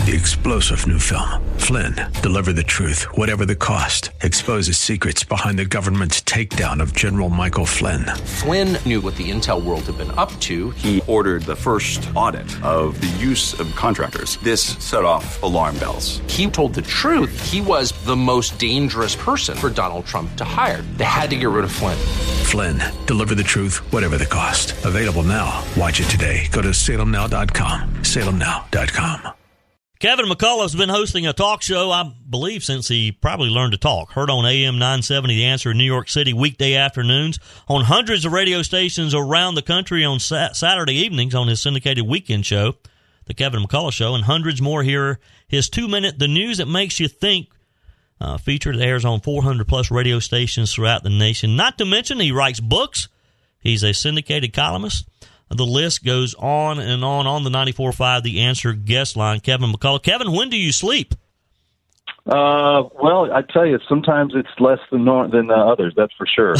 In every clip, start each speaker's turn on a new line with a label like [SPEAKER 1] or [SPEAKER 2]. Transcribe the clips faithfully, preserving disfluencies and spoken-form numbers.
[SPEAKER 1] the explosive new film, Flynn, deliver the truth, whatever the cost, exposes secrets behind the government's takedown of General Michael Flynn.
[SPEAKER 2] Flynn knew what the intel world had been up to.
[SPEAKER 3] He ordered the first audit of the use of contractors. This set off alarm bells.
[SPEAKER 2] He told the truth. He was the most dangerous person for Donald Trump to hire. They had to get rid of Flynn.
[SPEAKER 1] Flynn, deliver the truth, whatever the cost. Available now. Watch it today. Go to salem now dot com. salem now dot com.
[SPEAKER 4] Kevin McCullough's been hosting a talk show, I believe, since he probably learned to talk. Heard on A M nine seventy The Answer in New York City weekday afternoons, on hundreds of radio stations around the country on sa- Saturday evenings on his syndicated weekend show, The Kevin McCullough Show, and hundreds more here. His two-minute The News That Makes You Think uh, feature that airs on four hundred plus radio stations throughout the nation. Not to mention he writes books. He's a syndicated columnist. The list goes on and on on the ninety-four point five The Answer guest line. Kevin McCullough. Kevin, when do you sleep?
[SPEAKER 5] Uh, well, I tell you, sometimes it's less than nor- than uh, others, that's for sure.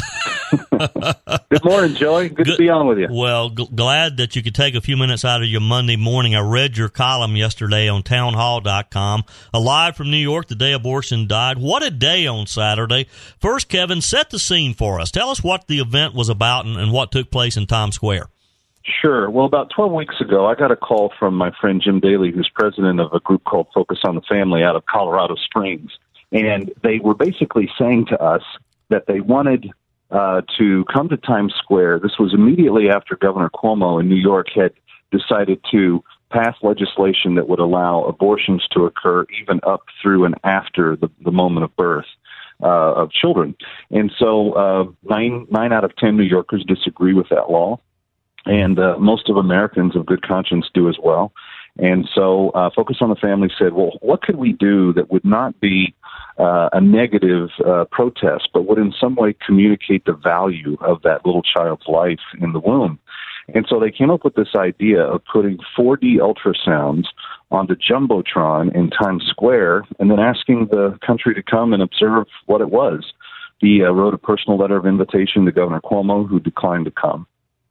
[SPEAKER 5] Good morning, Joey. Good, Good to be on with you.
[SPEAKER 4] Well, g- glad that you could take a few minutes out of your Monday morning. I read your column yesterday on town hall dot com. Alive from New York, the day abortion died. What a day on Saturday. First, Kevin, set the scene for us. Tell us what the event was about and, and what took place in Times Square.
[SPEAKER 5] Sure. Well, about twelve weeks ago, I got a call from my friend Jim Daly, who's president of a group called Focus on the Family out of Colorado Springs. And they were basically saying to us that they wanted uh, to come to Times Square. This was immediately after Governor Cuomo in New York had decided to pass legislation that would allow abortions to occur even up through and after the, the moment of birth uh, of children. And so uh, nine, nine out of ten New Yorkers disagree with that law. And uh, most of Americans of good conscience do as well. And so uh, Focus on the Family said, well, what could we do that would not be uh, a negative uh, protest, but would in some way communicate the value of that little child's life in the womb? And so they came up with this idea of putting four D ultrasounds on the Jumbotron in Times Square and then asking the country to come and observe what it was. He uh, wrote a personal letter of invitation to Governor Cuomo, who declined to come.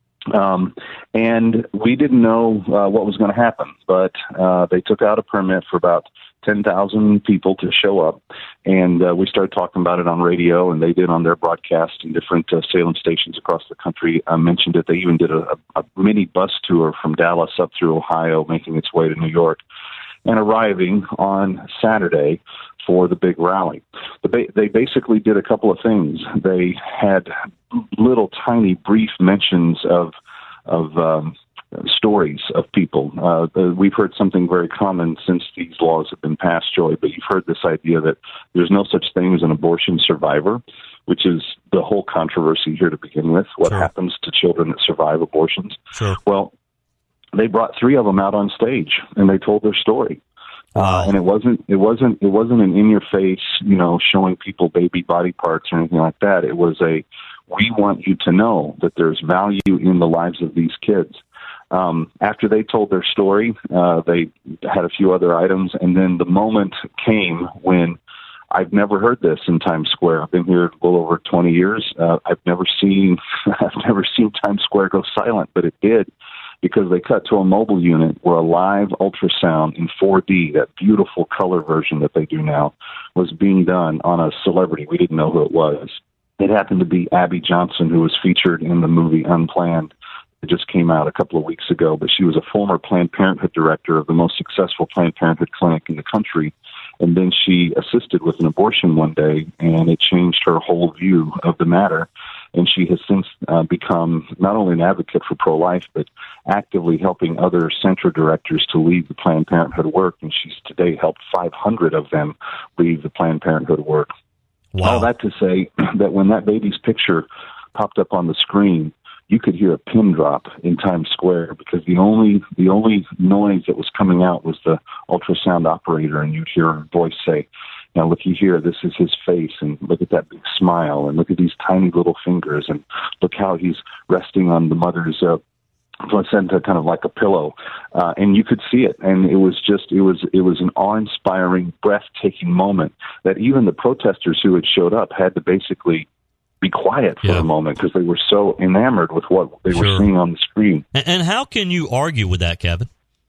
[SPEAKER 5] Um, and we didn't know uh, what was going to happen, but uh, they took out a permit for about ten thousand people to show up, and uh, we started talking about it on radio, and they did on their broadcast in different uh, Salem stations across the country. I mentioned it. They even did a, a mini bus tour from Dallas up through Ohio, making its way to New York, and arriving on Saturday for the big rally. They basically did a couple of things. They had little tiny brief mentions of of um, stories of people. Uh, we've heard something very common since these laws have been passed, Joey, but you've heard this idea that there's no such thing as an abortion survivor, which is the whole controversy here to begin with. What
[SPEAKER 4] Sure.
[SPEAKER 5] happens to children that survive abortions?
[SPEAKER 4] Sure.
[SPEAKER 5] Well, they brought three of them out on stage, and they told their story.
[SPEAKER 4] Wow.
[SPEAKER 5] Uh, and it wasn't, it wasn't, it wasn't an in-your-face, you know, showing people baby body parts or anything like that. It was a, we want you to know that there's value in the lives of these kids. Um, after they told their story, uh, they had a few other items, and then the moment came when I've never heard this in Times Square. I've been here a little over twenty years. Uh, I've never seen, I've never seen Times Square go silent, but it did. Because they cut to a mobile unit where a live ultrasound in four D, that beautiful color version that they do now, was being done on a celebrity. We didn't know who it was. It happened to be Abby Johnson, who was featured in the movie Unplanned. It just came out a couple of weeks ago, but she was a former Planned Parenthood director of the most successful Planned Parenthood clinic in the country. And then she assisted with an abortion one day, and it changed her whole view of the matter. And she has since uh, become not only an advocate for pro-life, but actively helping other center directors to leave the Planned Parenthood work. And she's today helped five hundred of them leave the Planned Parenthood work.
[SPEAKER 4] Wow.
[SPEAKER 5] All that to say that when that baby's picture popped up on the screen, you could hear a pin drop in Times Square because the only the only noise that was coming out was the ultrasound operator, and you'd hear her voice say, now, looky here, this is his face, and look at that big smile, and look at these tiny little fingers, and look how he's resting on the mother's uh, placenta, kind of like a pillow. Uh, and you could see it, and it was just, it was it was an awe-inspiring, breathtaking moment that even the protesters who had showed up had to basically be quiet for
[SPEAKER 4] yeah.
[SPEAKER 5] a moment because they were so enamored with what they
[SPEAKER 4] Sure.
[SPEAKER 5] were seeing on the screen.
[SPEAKER 4] And, and how can you argue with that, Kevin?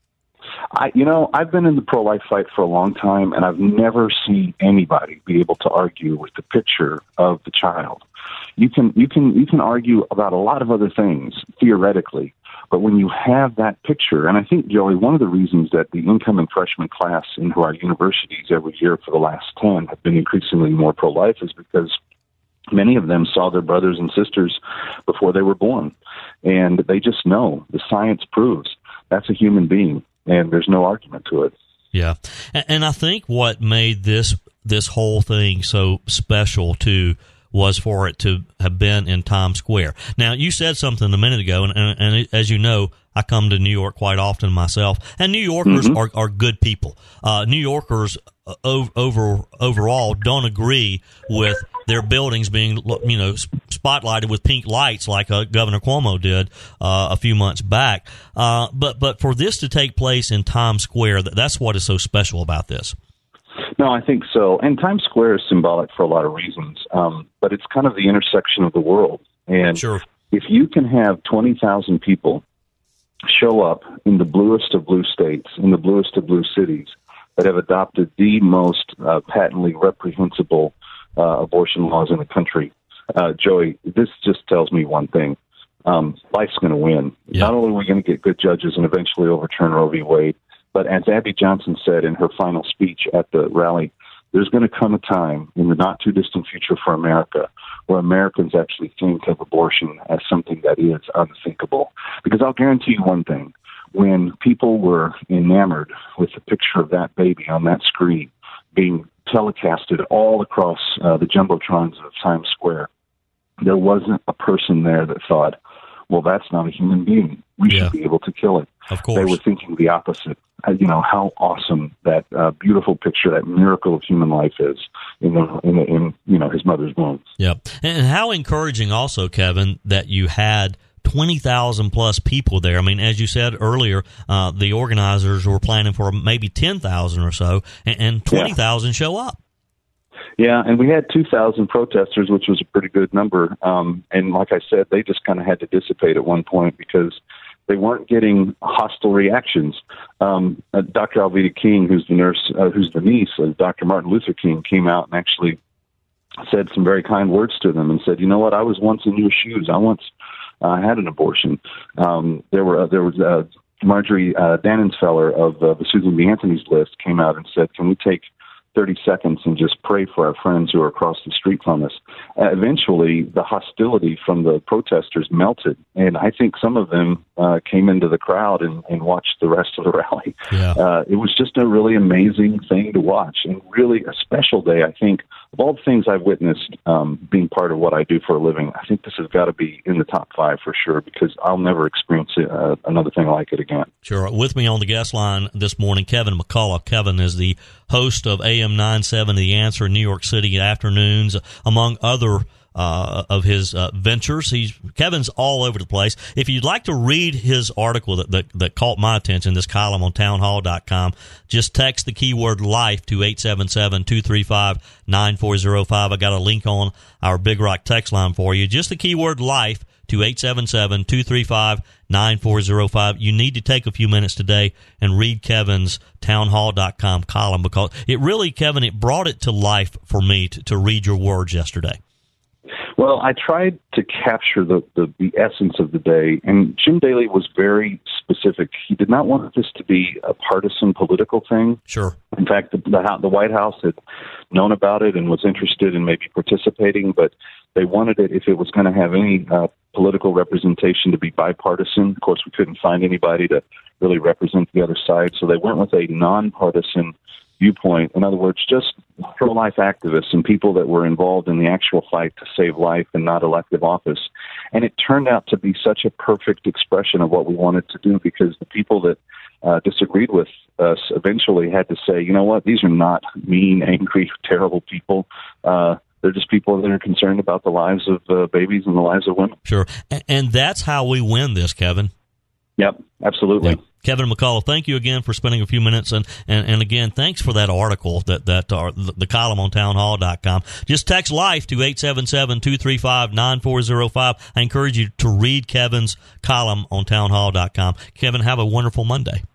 [SPEAKER 5] I, you know, I've been in the pro-life fight for a long time, and I've never seen anybody be able to argue with the picture of the child. You can, you can, you can argue about a lot of other things theoretically, but when you have that picture, and I think, Joey, one of the reasons that the incoming freshman class into our universities every year for the last ten have been increasingly more pro-life is because many of them saw their brothers and sisters before they were born, and they just know the science proves that's a human being, and there's no argument to it.
[SPEAKER 4] Yeah, and I think what made this this whole thing so special too was for it to have been in Times Square. Now, you said something a minute ago, and, and, and as you know, I come to New York quite often myself, and New Yorkers mm-hmm. are, are good people. Uh, New Yorkers uh, over overall don't agree with their buildings being, you know, spotlighted with pink lights like uh, Governor Cuomo did uh, a few months back. Uh, but but for this to take place in Times Square, that's what is so special about this.
[SPEAKER 5] No, I think so. And Times Square is symbolic for a lot of reasons, um, but it's kind of the intersection of the world. And
[SPEAKER 4] sure.
[SPEAKER 5] if you can have twenty thousand people show up in the bluest of blue states, in the bluest of blue cities, that have adopted the most uh, patently reprehensible uh, abortion laws in the country, uh, Joey, this just tells me one thing. Um, life's going to win.
[SPEAKER 4] Yeah.
[SPEAKER 5] Not only are we going to get good judges and eventually overturn Roe v. Wade, but as Abby Johnson said in her final speech at the rally, there's going to come a time in the not-too-distant future for America where Americans actually think of abortion as something that is unthinkable. Because I'll guarantee you one thing. When people were enamored with the picture of that baby on that screen being telecasted all across uh, the jumbotrons of Times Square, there wasn't a person there that thought, well, that's not a human being. We
[SPEAKER 4] yeah.
[SPEAKER 5] should be able to kill it.
[SPEAKER 4] Of course.
[SPEAKER 5] They were thinking the opposite. Uh, you know, how awesome that uh, beautiful picture, that miracle of human life is in, the, in, the, in you know, his mother's womb.
[SPEAKER 4] Yep. And how encouraging also, Kevin, that you had twenty thousand plus people there. I mean, as you said earlier, uh, the organizers were planning for maybe ten thousand or so, and, and twenty thousand yeah. show up.
[SPEAKER 5] Yeah, and we had two thousand protesters, which was a pretty good number. Um, and like I said, they just kind of had to dissipate at one point because they weren't getting hostile reactions. Um, uh, Doctor Alveda King, who's the nurse, uh, who's the niece of Doctor Martin Luther King, came out and actually said some very kind words to them and said, you know what, I was once in your shoes. I once uh, had an abortion. Um, there were uh, there was uh, Marjorie uh, Dannenfeller of uh, the Susan B. Anthony's list came out and said, can we take thirty seconds and just pray for our friends who are across the street from us? Uh, eventually, the hostility from the protesters melted, and I think some of them uh, came into the crowd and, and watched the rest of the rally.
[SPEAKER 4] Yeah.
[SPEAKER 5] Uh, it was just a really amazing thing to watch, and really a special day. I think of all the things I've witnessed um, being part of what I do for a living, I think this has got to be in the top five for sure, because I'll never experience it, uh, another thing like it again.
[SPEAKER 4] Sure. With me on the guest line this morning, Kevin McCullough. Kevin is the host of A M nine seventy, The Answer in New York City afternoons, among other uh, of his uh, ventures. He's Kevin's all over the place. If you'd like to read his article that, that, that caught my attention, this column on townhall dot com, just text the keyword life to eight seven seven, two three five, nine four zero five. I got a link on our Big Rock text line for you. Just the keyword life to eight seven seven, two three five, nine four zero five. You need to take a few minutes today and read Kevin's townhall dot com column, because it really, Kevin, it brought it to life for me to, to read your words yesterday.
[SPEAKER 5] Well, I tried to capture the, the, the essence of the day, and Jim Daley was very specific. He did not want this to be a partisan political thing.
[SPEAKER 4] Sure.
[SPEAKER 5] In fact, the, the, the White House had known about it and was interested in maybe participating, but they wanted it, if it was going to have any uh, political representation, to be bipartisan. Of course, we couldn't find anybody to really represent the other side, so they went with a nonpartisan viewpoint. In other words, just pro-life activists and people that were involved in the actual fight to save life and not elective office. And it turned out to be such a perfect expression of what we wanted to do, because the people that uh, disagreed with us eventually had to say, you know what, these are not mean, angry, terrible people. Uh, They're just people that are concerned about the lives of uh, babies and the lives of women.
[SPEAKER 4] Sure. And that's how we win this, Kevin.
[SPEAKER 5] Yep, absolutely.
[SPEAKER 4] Yep. Kevin McCullough, thank you again for spending a few minutes. And, and, and again, thanks for that article, that, that uh, the, the column on townhall dot com. Just text LIFE to eight seven seven, two three five, nine four zero five. I encourage you to read Kevin's column on townhall dot com. Kevin, have a wonderful Monday.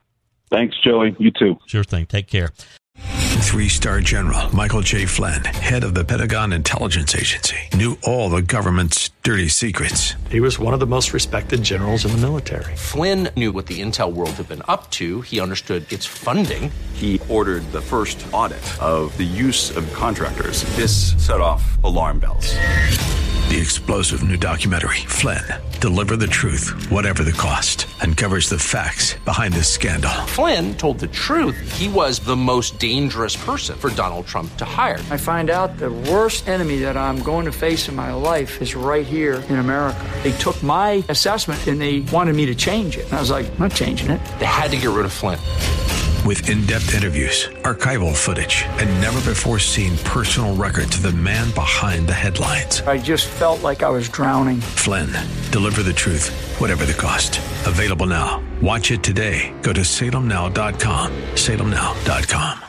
[SPEAKER 5] Thanks, Joey. You too.
[SPEAKER 4] Sure thing. Take care.
[SPEAKER 1] Three-star General Michael J. Flynn, head of the Pentagon Intelligence Agency, knew all the government's dirty secrets.
[SPEAKER 6] He was one of the most respected generals in the military.
[SPEAKER 2] Flynn knew what the intel world had been up to. He understood its funding.
[SPEAKER 3] He ordered the first audit of the use of contractors. This set off alarm bells.
[SPEAKER 1] The explosive new documentary, Flynn, Deliver the Truth, Whatever the Cost, uncovers the facts behind this scandal.
[SPEAKER 2] Flynn told the truth. He was the most dangerous person for Donald Trump to hire.
[SPEAKER 7] I find out the worst enemy that I'm going to face in my life is right here in America. They took my assessment and they wanted me to change it. And I was like, I'm not changing it.
[SPEAKER 2] They had to get rid of Flynn.
[SPEAKER 1] With in-depth interviews, archival footage, and never-before-seen personal records of the man behind the headlines.
[SPEAKER 7] I just felt like I was drowning.
[SPEAKER 1] Flynn, Deliver the Truth, Whatever the Cost. Available now. Watch it today. Go to salem now dot com. salem now dot com.